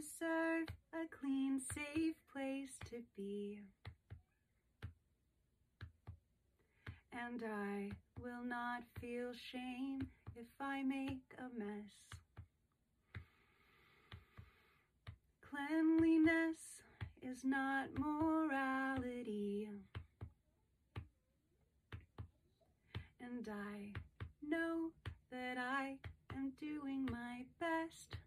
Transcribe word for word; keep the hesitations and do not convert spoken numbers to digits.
deserve a clean, safe place to be. And I will not feel shame if I make a mess. Cleanliness is not morality. And I know that I am doing my best.